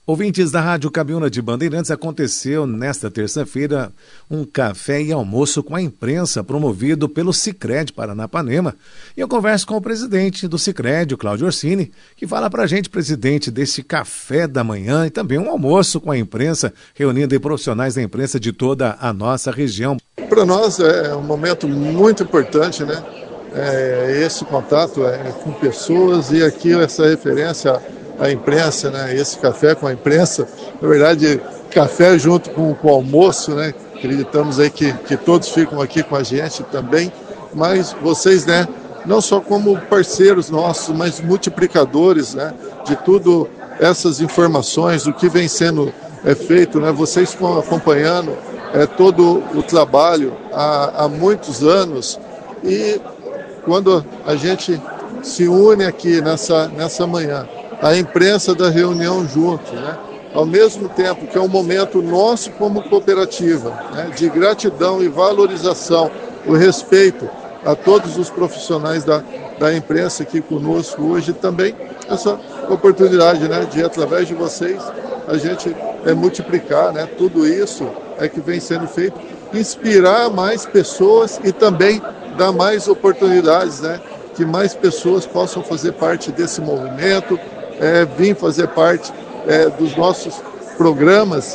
Ouvintes da Rádio Cabiúna de Bandeirantes, aconteceu nesta terça-feira um café e almoço com a imprensa promovido pelo Sicredi Paranapanema. E eu converso com o presidente do Sicredi, o Cláudio Orsini, que fala pra gente, presidente, desse café da manhã e também um almoço com a imprensa, reunindo profissionais da imprensa de toda a nossa região. Para nós é um momento muito importante, né? Esse contato com pessoas e aqui essa referência à imprensa, né? Esse café com a imprensa, na verdade, café junto com o almoço, né? Acreditamos aí que todos ficam aqui com a gente também, mas vocês, né? Não só como parceiros nossos, mas multiplicadores, né? De tudo essas informações, o que vem sendo feito, né? Vocês estão acompanhando todo o trabalho há muitos anos e quando a gente se une aqui nessa manhã, a imprensa da reunião junto, né? Ao mesmo tempo que é um momento nosso como cooperativa, né? De gratidão e valorização, o respeito a todos os profissionais da imprensa aqui conosco hoje, também essa oportunidade, né? De através de vocês a gente multiplicar, né? Tudo isso que vem sendo feito, inspirar mais pessoas e também dar mais oportunidades, né? Que mais pessoas possam fazer parte desse movimento, vir fazer parte dos nossos programas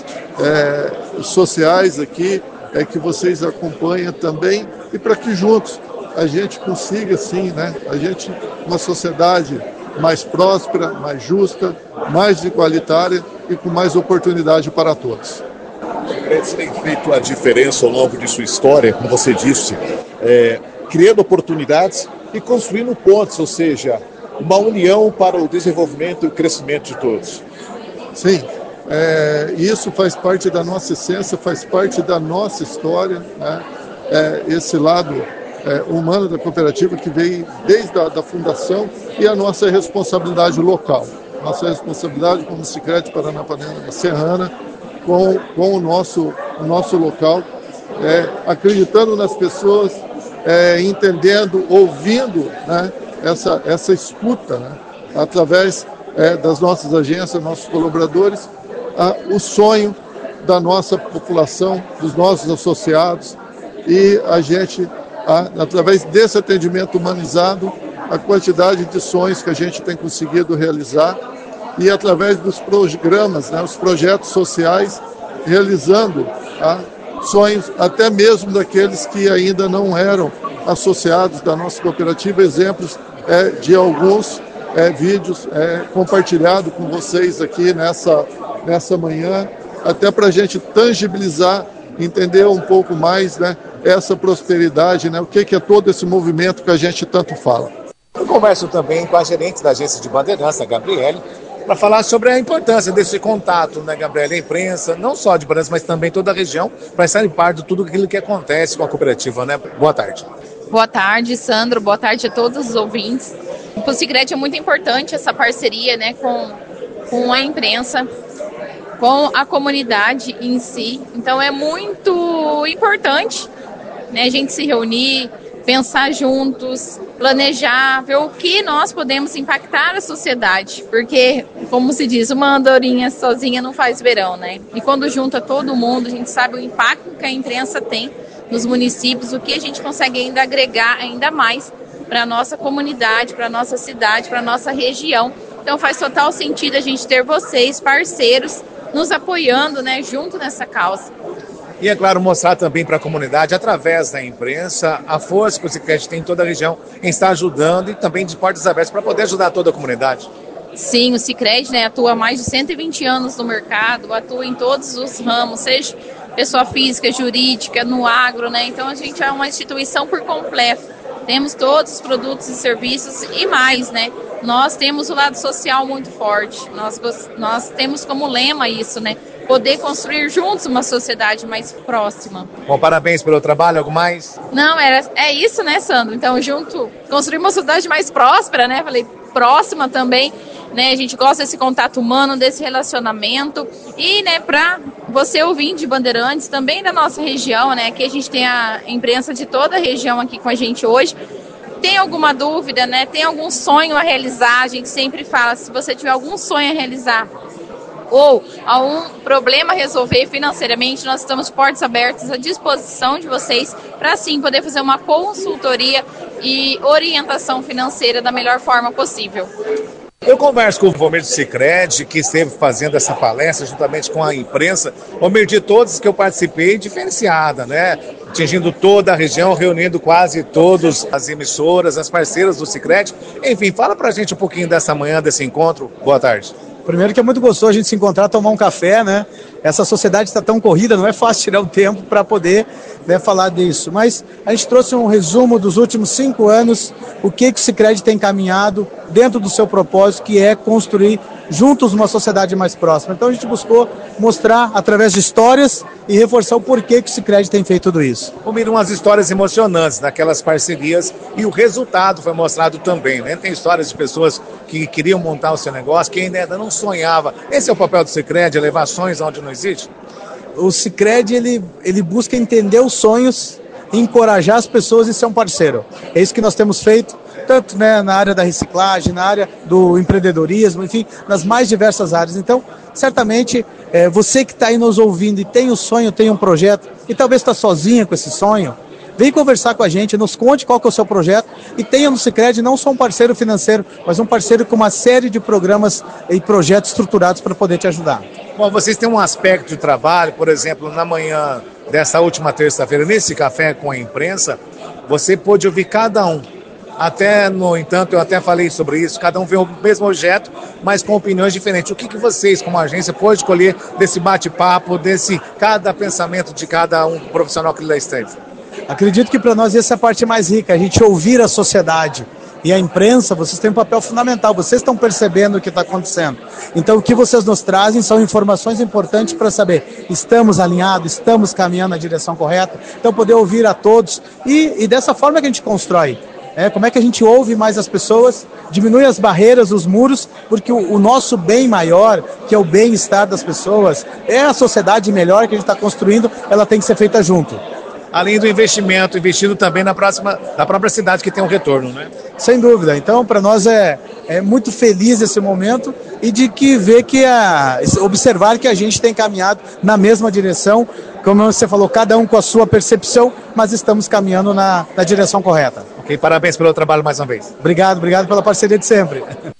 sociais aqui, que vocês acompanham também, e para que juntos a gente consiga, sim, né? A gente, uma sociedade mais próspera, mais justa, mais igualitária e com mais oportunidade para todos. O Sicredi tem feito a diferença ao longo de sua história, como você disse, criando oportunidades e construindo pontes, ou seja, uma união para o desenvolvimento e o crescimento de todos. Sim, isso faz parte da nossa essência, faz parte da nossa história, né? Esse lado humano da cooperativa que veio desde a fundação e a nossa responsabilidade local. Nossa responsabilidade como Sicredi Paranapanema Serrana com o nosso local, acreditando nas pessoas, entendendo, ouvindo, né? Essa escuta, né? Através das nossas agências, nossos colaboradores, o sonho da nossa população, dos nossos associados, e a gente, através desse atendimento humanizado, a quantidade de sonhos que a gente tem conseguido realizar, e através dos programas, né? Os projetos sociais, realizando sonhos até mesmo daqueles que ainda não eram associados da nossa cooperativa, exemplos de alguns vídeos compartilhados com vocês aqui nessa manhã, até para a gente tangibilizar, entender um pouco mais, né, essa prosperidade, né, o que é todo esse movimento que a gente tanto fala. Eu converso também com a gerente da agência de Bandeirantes, a Gabriele, para falar sobre a importância desse contato, né, Gabriele, a imprensa, não só de Bandeirantes, mas também toda a região, para estar em par de tudo aquilo que acontece com a cooperativa, né? Boa tarde. Boa tarde, Sandro. Boa tarde a todos os ouvintes. Para o Sicredi é muito importante essa parceria, né, com a imprensa, com a comunidade em si. Então é muito importante, né, a gente se reunir, pensar juntos, planejar, ver o que nós podemos impactar a sociedade. Porque, como se diz, uma andorinha sozinha não faz verão, né? E quando junta todo mundo, a gente sabe o impacto que a imprensa tem nos municípios, o que a gente consegue ainda agregar ainda mais para a nossa comunidade, para a nossa cidade, para a nossa região. Então faz total sentido a gente ter vocês, parceiros, nos apoiando, né, junto nessa causa. E, é claro, mostrar também para a comunidade, através da imprensa, a força que o Sicredi tem em toda a região em estar ajudando e também de portas abertas para poder ajudar toda a comunidade. Sim, o Sicredi, né, atua há mais de 120 anos no mercado, atua em todos os ramos, seja pessoa física, jurídica, no agro, né? Então a gente é uma instituição por completo. Temos todos os produtos e serviços e mais, né? Nós temos o lado social muito forte. Nós temos como lema isso, né? Poder construir juntos uma sociedade mais próxima. Bom, parabéns pelo trabalho, algo mais? Não, é isso, né, Sandro? Então, junto, construir uma sociedade mais próspera, né? Falei, próxima também, né? A gente gosta desse contato humano, desse relacionamento. E, né, para você ouvinte de Bandeirantes, também da nossa região, né? Aqui a gente tem a imprensa de toda a região aqui com a gente hoje. Tem alguma dúvida, né? Tem algum sonho a realizar? A gente sempre fala, se você tiver algum sonho a realizar, ou algum problema a resolver financeiramente, nós estamos de portas abertas à disposição de vocês para assim poder fazer uma consultoria e orientação financeira da melhor forma possível. Eu converso com o Valmir do Sicredi, que esteve fazendo essa palestra juntamente com a imprensa. Valmir, de todos que eu participei, diferenciada, né? Atingindo toda a região, reunindo quase todas as emissoras, as parceiras do Sicredi. Enfim, fala pra gente um pouquinho dessa manhã, desse encontro. Boa tarde. Primeiro que é muito gostoso a gente se encontrar, tomar um café, né? Essa sociedade está tão corrida, não é fácil tirar o tempo para poder, né, falar disso. Mas a gente trouxe um resumo dos últimos 5 anos, o que o Sicredi tem caminhado dentro do seu propósito, que é construir juntos uma sociedade mais próxima. Então a gente buscou mostrar através de histórias e reforçar o porquê que o Sicredi tem feito tudo isso. Comiram umas histórias emocionantes daquelas parcerias e o resultado foi mostrado também, né? Tem histórias de pessoas que queriam montar o seu negócio, que ainda não sonhava. Esse é o papel do Sicredi, levar sonhos onde não existe? O Sicredi, ele busca entender os sonhos, encorajar as pessoas e ser um parceiro. É isso que nós temos feito, tanto, né, na área da reciclagem, na área do empreendedorismo, enfim, nas mais diversas áreas. Então, certamente, você que está aí nos ouvindo e tem um sonho, tem um projeto, e talvez está sozinha com esse sonho, vem conversar com a gente, nos conte qual que é o seu projeto e tenha no Sicredi não só um parceiro financeiro, mas um parceiro com uma série de programas e projetos estruturados para poder te ajudar. Bom, vocês têm um aspecto de trabalho, por exemplo, na manhã dessa última terça-feira, nesse café com a imprensa, você pôde ouvir cada um. Até, no entanto, eu até falei sobre isso, cada um vê o mesmo objeto, mas com opiniões diferentes. O que vocês, como agência, podem escolher desse bate-papo, desse cada pensamento de cada um profissional que lá esteve? Acredito que para nós essa é a parte mais rica, a gente ouvir a sociedade. E a imprensa, vocês têm um papel fundamental, vocês estão percebendo o que está acontecendo. Então o que vocês nos trazem são informações importantes para saber, estamos alinhados, estamos caminhando na direção correta, então poder ouvir a todos e dessa forma que a gente constrói. Como é que a gente ouve mais as pessoas, diminui as barreiras, os muros, porque o nosso bem maior, que é o bem-estar das pessoas, é a sociedade melhor que a gente está construindo, ela tem que ser feita junto. Além do investimento, investido também na própria cidade que tem um retorno, né? Sem dúvida. Então, para nós é muito feliz esse momento e de que ver que observar que a gente tem caminhado na mesma direção, como você falou, cada um com a sua percepção, mas estamos caminhando na direção correta. Ok, parabéns pelo trabalho mais uma vez. Obrigado pela parceria de sempre.